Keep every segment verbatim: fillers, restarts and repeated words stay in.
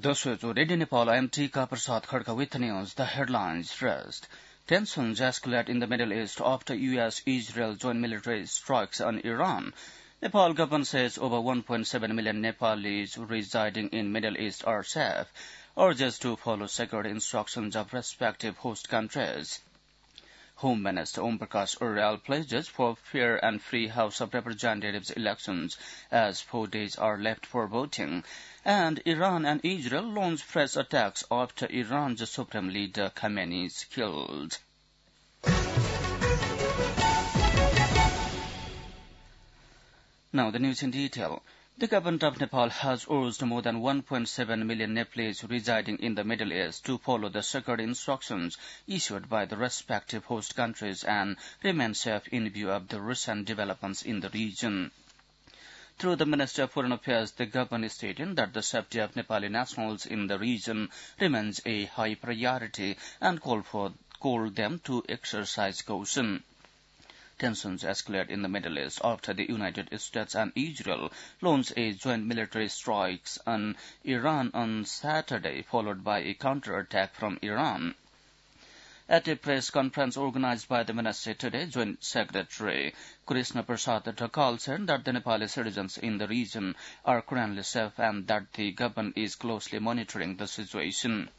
दोस्रो जो रेडियो नेपाल एमटीका Prasad Khadka with the news, the headlines first. Tensions escalate in the Middle East after U S-Israel joint military strikes on Iran. Nepal government says over one point seven million Nepalis residing in Middle East are safe, urges to follow security instructions of respective host countries. Home Minister Om Prakash Urral pledges for fair and free House of Representatives elections as four days are left for voting. And Iran and Israel launch fresh attacks after Iran's supreme leader Khamenei is killed. Now the news in detail. The government of Nepal has urged more than one point seven million Nepalese residing in the Middle East to follow the security instructions issued by the respective host countries and remain safe in view of the recent developments in the region. Through the Minister of Foreign Affairs, the government is stating that the safety of Nepali nationals in the region remains a high priority and call for call them to exercise caution. Tensions escalate in the Middle East after the United States and Israel launched a joint military strikes on Iran on Saturday, followed by a counterattack from Iran. At a press conference organized by the ministry today, Joint Secretary Krishna Prasad Thakal said that the Nepali citizens in the region are currently safe and that the government is closely monitoring the situation.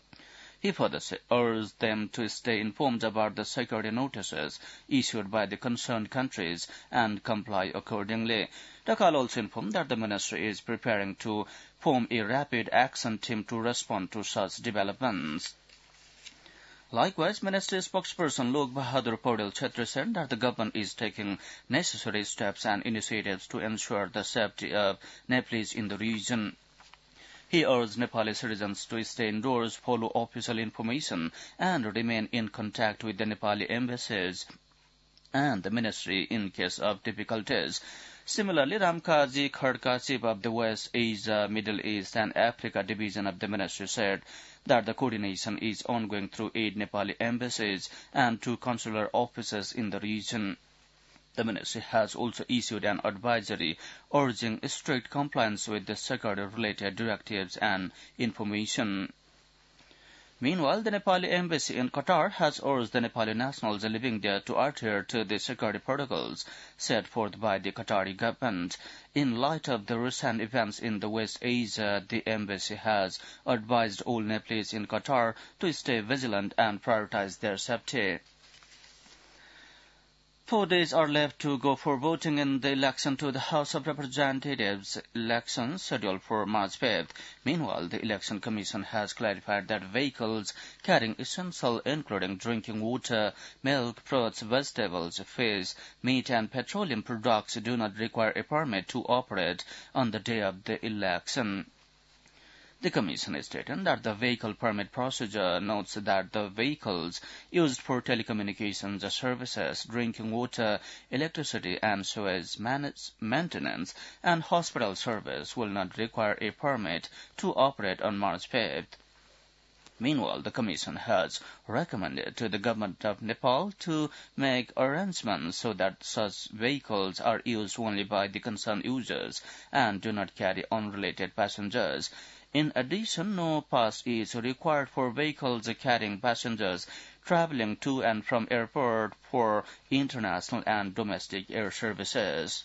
He further urged them to stay informed about the security notices issued by the concerned countries and comply accordingly. Thakal also informed that the ministry is preparing to form a rapid action team to respond to such developments. Likewise, Ministry spokesperson Lok Bahadur Paudel Chhetri said that the government is taking necessary steps and initiatives to ensure the safety of Nepalese in the region. He urged Nepali citizens to stay indoors, follow official information, and remain in contact with the Nepali embassies and the ministry in case of difficulties. Similarly, Ramkaji Khadka, chief of the West Asia, Middle East, and Africa division of the ministry, said that the coordination is ongoing through eight Nepali embassies and two consular offices in the region. The ministry has also issued an advisory urging strict compliance with the security-related directives and information. Meanwhile, the Nepali embassy in Qatar has urged the Nepali nationals living there to adhere to the security protocols set forth by the Qatari government. In light of the recent events in the West Asia, the embassy has advised all Nepalese in Qatar to stay vigilant and prioritize their safety. Four days are left to go for voting in the election to the House of Representatives elections scheduled for March fifth. Meanwhile, the Election Commission has clarified that vehicles carrying essential including drinking water, milk, fruits, vegetables, fish, meat and petroleum products do not require a permit to operate on the day of the election. The Commission stated that the vehicle permit procedure notes that the vehicles used for telecommunications services, drinking water, electricity and sewage maintenance and hospital service will not require a permit to operate on March fifth. Meanwhile, the Commission has recommended to the Government of Nepal to make arrangements so that such vehicles are used only by the concerned users and do not carry unrelated passengers. In addition, no pass is required for vehicles carrying passengers traveling to and from airport for international and domestic air services.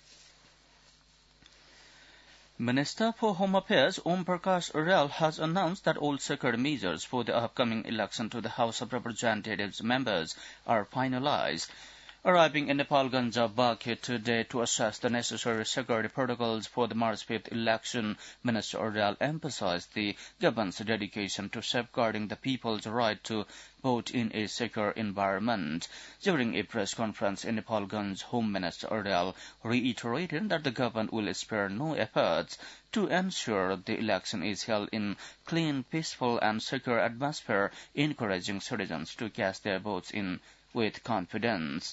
Minister for Home Affairs Om Prakash Urral has announced that all security measures for the upcoming election to the House of Representatives members are finalized. Arriving in Nepalganj Bankhe today to assess the necessary security protocols for the March fifth election, Minister Urral emphasized the government's dedication to safeguarding the people's right to vote in a secure environment. During a press conference in Nepalganj, Home Minister Urral reiterated that the government will spare no efforts to ensure the election is held in clean, peaceful and secure atmosphere, encouraging citizens to cast their votes in with confidence.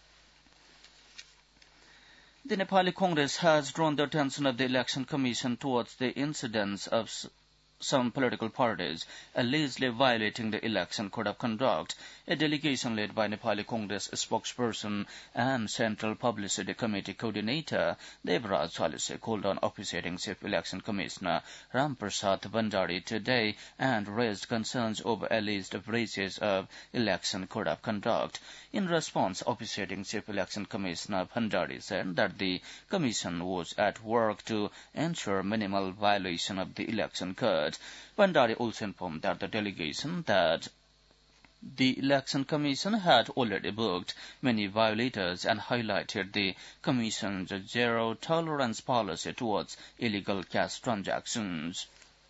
The Nepali Congress has drawn the attention of the Election Commission towards the incidence of some political parties allegedly violating the election code of conduct. A delegation led by Nepali Congress spokesperson and Central Publicity Committee coordinator Devraj Chalise called on officiating Chief Election Commissioner Ram Prasad Bhandari today and raised concerns over alleged breaches of election code of conduct. In response, officiating Chief Election Commissioner Bhandari said that the Commission was at work to ensure minimal violation of the election code. Bhandari also informed that the delegation that the Election Commission had already booked many violators and highlighted the Commission's zero-tolerance policy towards illegal cash transactions.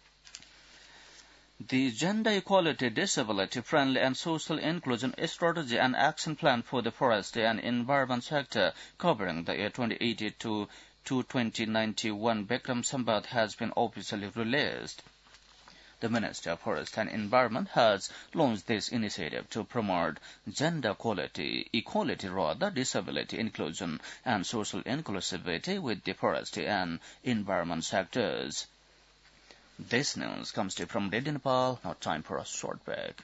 The Gender Equality, Disability Friendly and Social Inclusion Strategy and Action Plan for the Forestry and Environment Sector covering the year twenty eighteen to twenty ninety-one Bikram Sambat has been officially released. The Ministry of Forest and Environment has launched this initiative to promote gender equality, equality rather, disability inclusion and social inclusivity with the forestry and environment sectors. This news comes to you from Radio Nepal. Now time for a short break.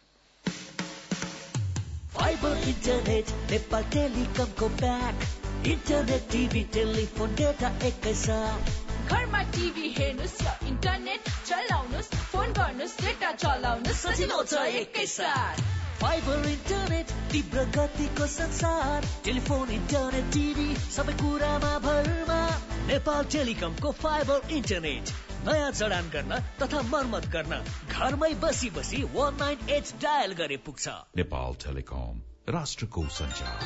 Fiber Internet, Nepal Telecom को back. Internet, T V, telephone, data एकै साथ. घरमा TV हेर्नुस् या internet चलाउनुस्, phone गर्नुस्, data चलाउनुस्, सजिलो छ एकै साथ. फाइबर इन्टरनेट, तीव्र गतिको संसार. टेलिफोन, इन्टरनेट, टिभी, सबै कुरामा भरमा. नेपाल टेलिकमको फाइबर इन्टरनेट. नयाँ जडान गर्न तथा मर्मत गर्न घरमै बसी बसी one nine eight डायल गरे पुग्छ. नेपाल टेलिकम, राष्ट्रको सञ्चार.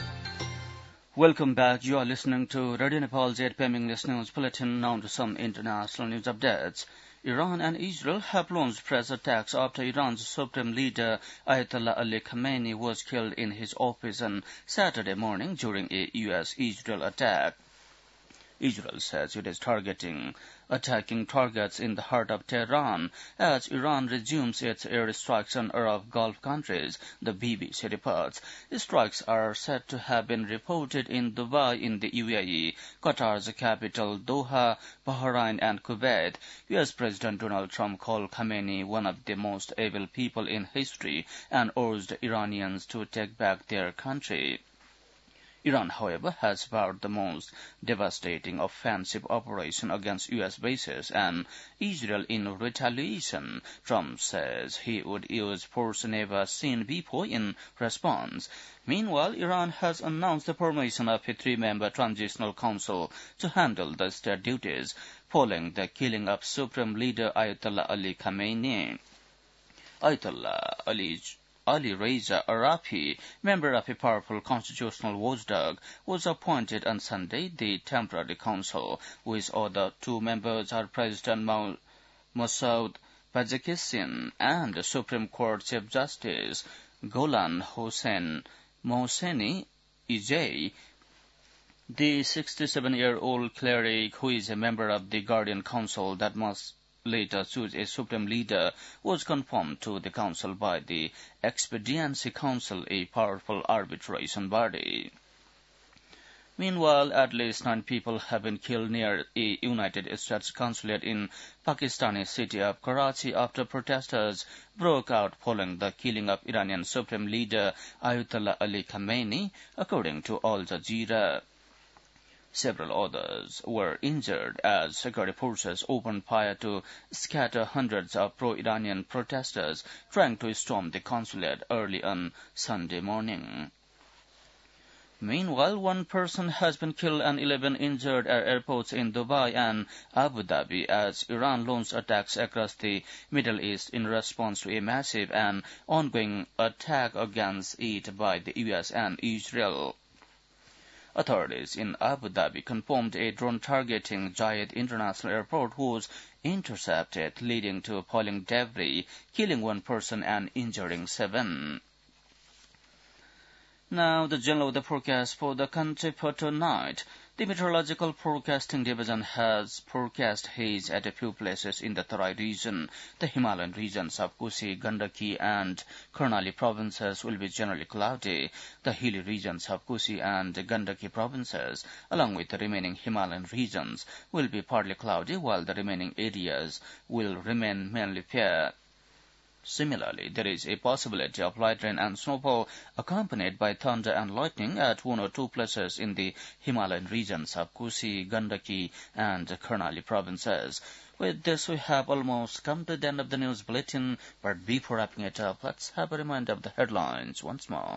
Welcome back. You are listening to Radio Nepal's eight p m English News Bulletin. Now to some international news updates. Iran and Israel have launched fresh attacks after Iran's supreme leader Ayatollah Ali Khamenei was killed in his office on Saturday morning during a U S Israel attack. Israel says it is targeting attacking targets in the heart of Tehran as Iran resumes its airstrikes on Arab Gulf countries, the B B C reports. Strikes are said to have been reported in Dubai in the U A E, Qatar's capital Doha, Bahrain and Kuwait. U S President Donald Trump called Khamenei one of the most evil people in history and urged Iranians to take back their country. Iran, however, has vowed the most devastating offensive operation against U S bases and Israel in retaliation. Trump says he would use force never seen before in response. Meanwhile, Iran has announced the formation of a three-member transitional council to handle the state duties following the killing of Supreme Leader Ayatollah Ali Khamenei. Ayatollah Ali Ali Reza Arafi, member of a powerful constitutional watchdog, was appointed on Sunday the temporary council, whose other two members are President Masoud Pezeshkian and the Supreme Court Chief Justice Golan Hossein Mohseni Ejei. The sixty-seven-year-old cleric, who is a member of the Guardian Council that must later choose a supreme leader, was confirmed to the council by the Expediency Council, a powerful arbitration body. Meanwhile, at least nine people have been killed near a United States consulate in Pakistani city of Karachi after protesters broke out following the killing of Iranian supreme leader Ayatollah Ali Khamenei, according to Al Jazeera. Several others were injured as security forces opened fire to scatter hundreds of pro-Iranian protesters trying to storm the consulate early on Sunday morning. Meanwhile, one person has been killed and eleven injured at airports in Dubai and Abu Dhabi as Iran launched attacks across the Middle East in response to a massive and ongoing attack against it by the U S and Israel. Authorities in Abu Dhabi confirmed a drone targeting Jayed International Airport was intercepted, leading to falling debris, killing one person and injuring seven. Now, the general weather forecast for the country for tonight. The Meteorological Forecasting Division has forecast haze at a few places in the Tarai region. The Himalayan regions of Kusi, Gandaki, and Karnali provinces will be generally cloudy. The hilly regions of Kusi and Gandaki provinces, along with the remaining Himalayan regions, will be partly cloudy, while the remaining areas will remain mainly fair. Similarly, there is a possibility of light rain and snowfall accompanied by thunder and lightning at one or two places in the Himalayan regions of Kusi, Gandaki, and Karnali provinces. With this, we have almost come to the end of the news bulletin, but before wrapping it up, let's have a reminder of the headlines once more.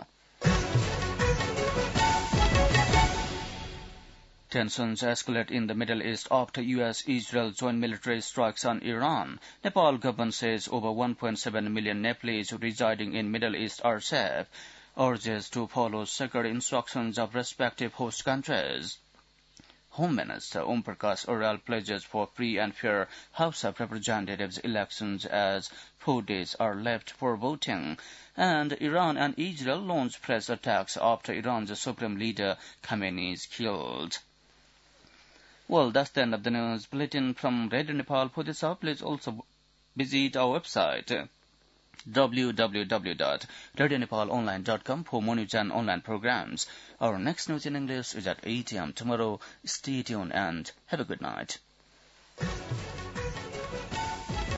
Tensions escalate in the Middle East after U S-Israel joint military strikes on Iran. Nepal government says over one point seven million Nepalese residing in Middle East are safe, urges to follow sacred instructions of respective host countries. Home Minister Om Prakash Aryal pledges for free and fair House of Representatives elections as four days are left for voting. And Iran and Israel launch press attacks after Iran's supreme leader Khamenei is killed. Well, that's the end of the news bulletin from Radio Nepal. For this hour, please also visit our website w w w dot radio nepal online dot com for more news and online programs. Our next news in English is at eight a m tomorrow. Stay tuned and have a good night.